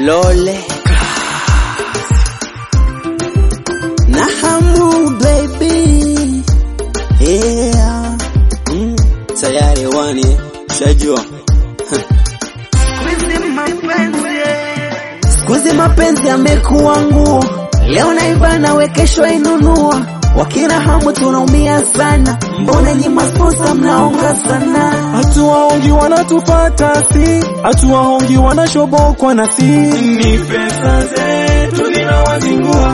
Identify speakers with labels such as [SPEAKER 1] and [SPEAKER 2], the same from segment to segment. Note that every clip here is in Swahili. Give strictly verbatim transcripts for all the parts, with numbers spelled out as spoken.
[SPEAKER 1] Lole Nahamu baby yeah. mm. Tayari wani shajua Skuizi mapenzi yamekuwa nguo, leo naibana we kesho inunua. Wakina hamu tunaumia sana, mbona nyi masponsa mnaonga sana?
[SPEAKER 2] Hatuwaongi wanatufata si, hatuwaongi wanashobokwa na si. Ni pesa zetu zinawazingua,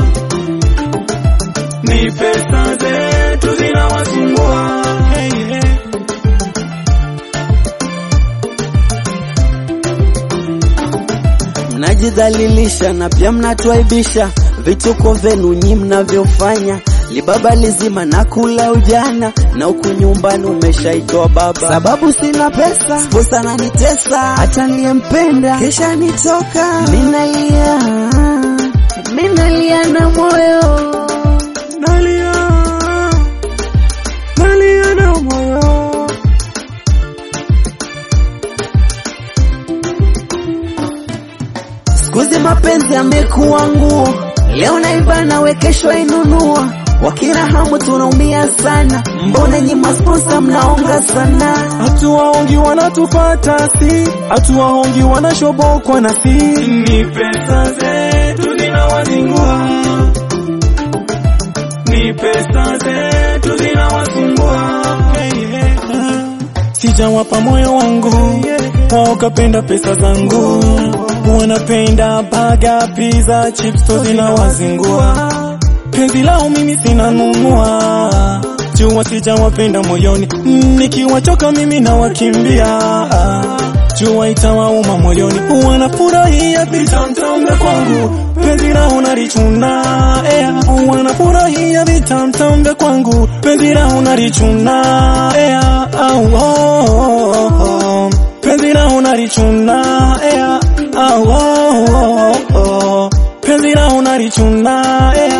[SPEAKER 2] ni pesa zetu zinawazingua. Hey, hey.
[SPEAKER 1] Mnajidhalilisha na pia mnatuaibisha, vituko venu nyi mnavyofanya. Libaba lizima na kula ujana, na huku nyumbani umeshaitoa baba. Sababu sina pesa, sposa na nitesa, hata niliyempenda kesha nitoka. Minalia, minalia na moyo,
[SPEAKER 2] nalia, nalia na moyo.
[SPEAKER 1] Skuizi mapenzi yamekuwa nguo, leo naibana we kesho inunua. Wakina hamu tunaumia sana, mbona nyi masponsa mnaonga sana?
[SPEAKER 2] Hatuwaongi wanatufata si, hatuwaongi wanashobokwa na si. Ni pesa zetu zinawazingua, ni pesa zetu zinawazingua. Hey, hey. Sijawapa moyo wangu, wao kapenda pesa zangu. Wanapenda baga, pizza, chips, to zinawazingua. Penzi lao mimi sina nunua, jua sijawapenda moyoni. Nikiwachoka mimi na wakimbia, jua itawauma moyoni. Wanafurahia vitamtambe kwangu, penzi lao nalichuna. eh. Wanafurahia vitamtambe kwangu, penzi lao nalichuna. eh. oh, oh, oh. Penzi lao nalichuna. eh. oh, oh, oh. Penzi lao nalichuna. eh.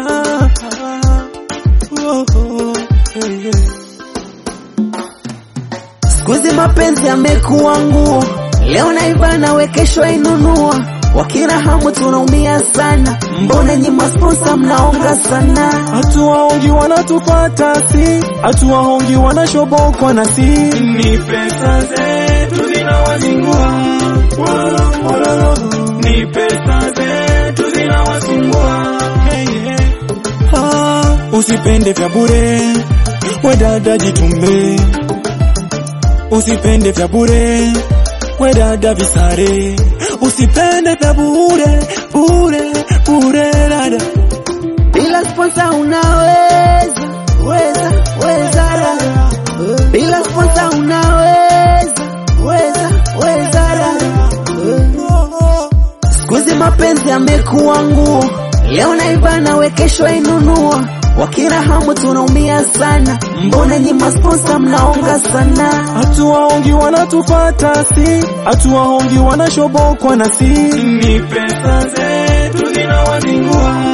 [SPEAKER 1] Skuizi mapenzi yamekuwa nguo, leo naibana we kesho inunua. Wakina hamu tunaumia sana, mbona nyi masponsa mnaonga sana?
[SPEAKER 2] Hatuwaongi wanatufata si, hatuwaongi wanashobokwa na si. Ni pesa zetu zinawazingua, ni pesa zetu zinawazingua. Hey, hey. Ah, usipende vya bure, we dada jitume. Usipende vya bure, we dada visare. Usipende vya bure, bure, bure dada.
[SPEAKER 1] Bila sponsa unaweza, weza, weza dada. Bila sponsa unaweza, weza, weza dada. Skuizi mapenzi yamekuwa nguo, leo naibana we kesho inunua. Wakina hamu tunaumia sana, mbona nyi masponsa mnaonga sana?
[SPEAKER 2] Hatuwaongi wanatufata si, hatuwaongi wanashobokwa na si. Ni pesa zetu zinawazingua,